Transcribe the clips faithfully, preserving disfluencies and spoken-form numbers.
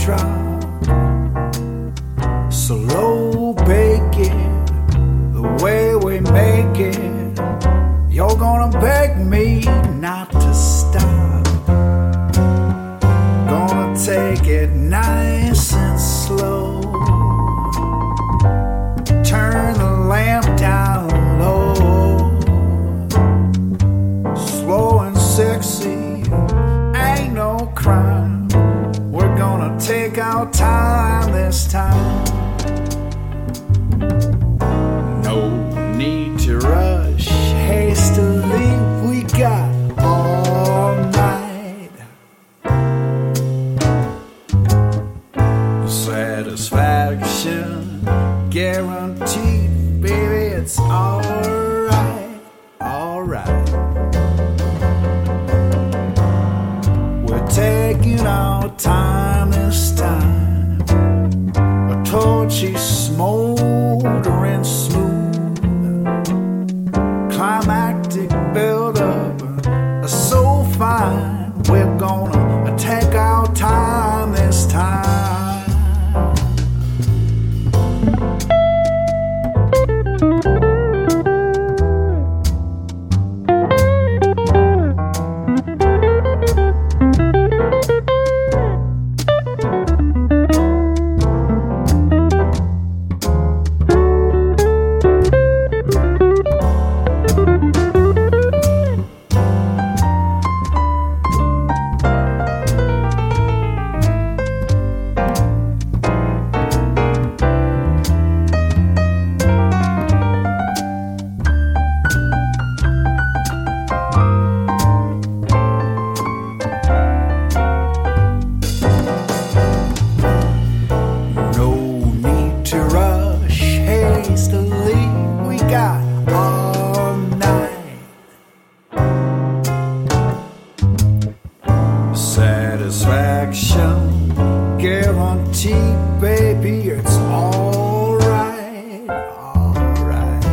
truck, slow baking, the way we make it. You're gonna beg me not to stop. Gonna take it nice and slow. Turn the lamp down low. Slow and sexy, ain't no crime. We're gonna take our time this time. No need to rush hastily, we got all night. Satisfaction guaranteed, baby, it's alright, alright. We're taking our time this time. I told she's smoldering smooth. Climactic build-up so fine. We're gonna take our time this time. We got all night. Satisfaction guaranteed, baby, it's alright, alright.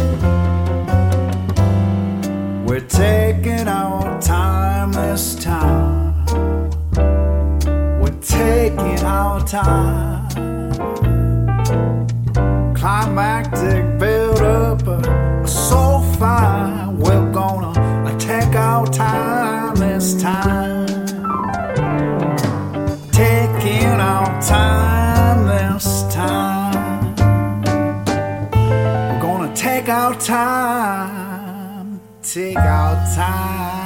We're taking our time this time. We're taking our time. Climactic build up so fine. We're gonna take our time this time. Taking our time this time. We're gonna take our time. Take our time.